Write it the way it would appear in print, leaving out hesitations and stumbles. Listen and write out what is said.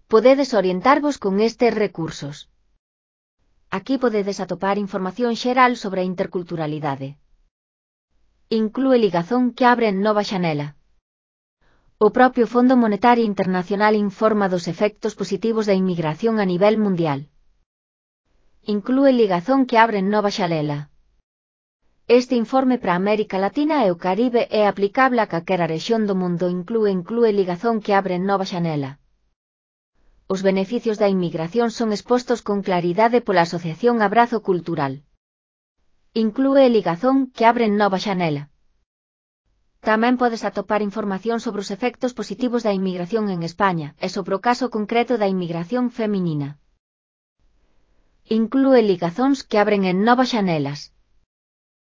Podedes orientarvos con estes recursos. Aquí podedes atopar información xeral sobre a interculturalidade. Inclúe ligazón que abre nova xanela. O propio Fondo Monetario Internacional informa dos efectos positivos da inmigración a nivel mundial. Inclúe ligazón que abre nova xanela. Este informe para América Latina e o Caribe é aplicable a calquera rexión do mundo. Inclúe ligazón que abre nova xanela. Os beneficios da inmigración son expostos con claridade pola Asociación Abrazo Cultural. Inclúe ligazón que abre nova xanela. Tamén podes atopar información sobre os efectos positivos da inmigración en España e sobre o caso concreto da inmigración feminina. Inclúe ligazóns que abren en novas xanelas.